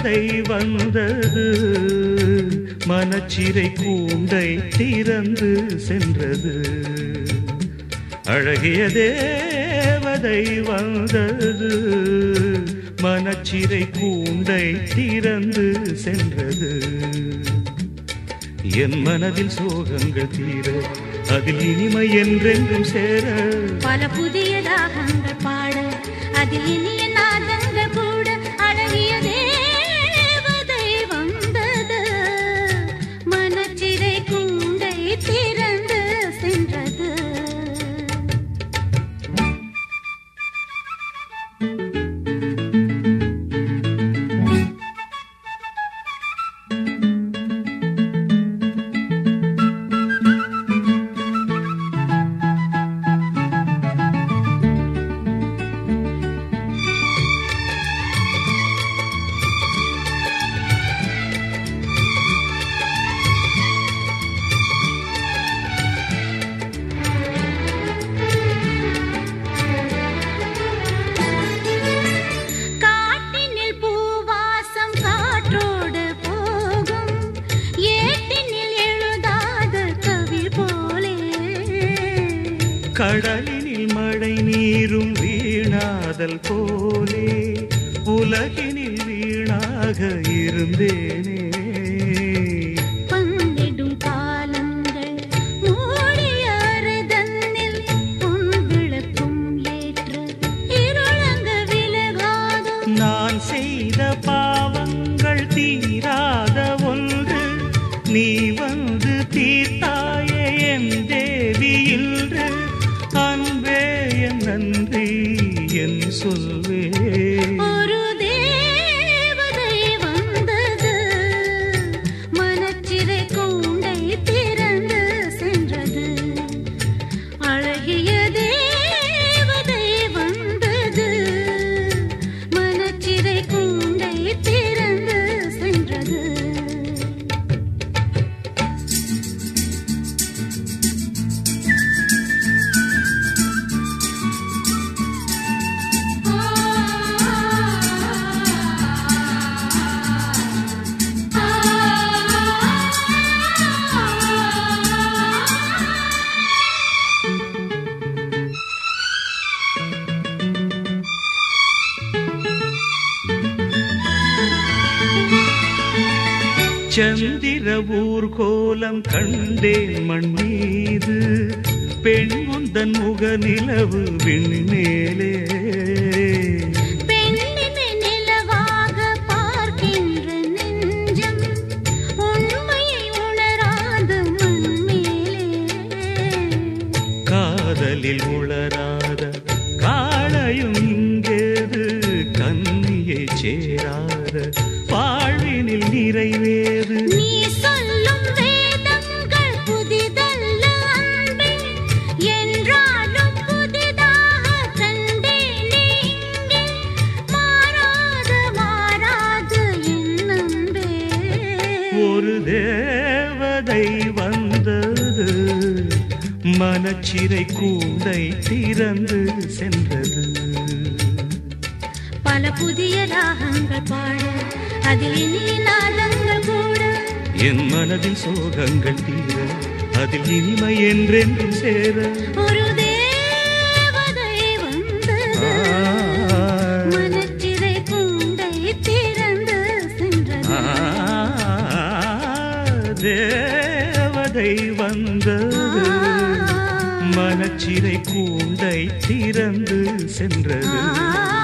தேவதை வந்தது, மனச்சிறை கூண்டை திறந்து சென்றது. அழகிய தேவதை வந்தது, மனச்சிறை கூண்டை திறந்து சென்றது. என் மனதில் சோகங்கள் தீர, அதில் இனிமை என்றென்றும் சேர, பல புதிய ராகங்கள் பாட, அதில் இனிய நாதங்கள் கூட. அழகிய தேவதை வந்தது, மனச்சிறை கூண்டை திறந்து சென்றது. கடலினில் மழை நீரும் வீணாதல் போலே, உலகினில் வீணாக இருந்தேனே. பங்கிடும் காலங்கள் மூடியாறுதன்னில் பொன்விளக்கும் ஏற்று இருளங்க விலகாது. நான் செய்த பாவங்கள் தீராத ஒன்று, நீ வந்து தீர்த்தாயே என் தேவி இன்று. அன்பே என் நன்றி என் சொல்வே. ஒரு தேவதை வந்தது, மனச்சிறை கூண்டை திறந்து சென்றது. அழகிய தேவதை வந்தது, மனச்சிறை கூண்டை திறந்து சென்றது. சந்திர ஊர்கோலம் கண்டேன் மண் மீது, பெண் உந்தன் முக நிலவு விண்மேலே. பெண்ணினை நிலவாக பார்க்கின்ற நெஞ்சம், உண்மையை உணராத மண்மேலே. காதலில் உளராத காளையும் இங்கேது, கன்னியை சேராத வாழ்வினில் நிறைவேறு. நீ சொல்லும் வேதங்கள் புதிதல்ல அன்பே, என்றாலும் புதிதாக கண்டேனே இங்கே. மாறாது என் அன்பே. ஒரு தேவதை வந்தது, மனச்சிறை கூண்டை திறந்து சென்றது. பல புதிய ராகங்கள் பாட, அதில் இனிய நாதங்கள் கூட. என் மனதில் சோகங்கள் தீர, அதில் இனிமை என்றென்றும் சேர. ஒரு தேவதை வந்தது, மனச்சிறை கூண்டை திறந்து சென்றது. தேவதை வந்தது, மனச்சிறை கூண்டை திறந்து சென்றது.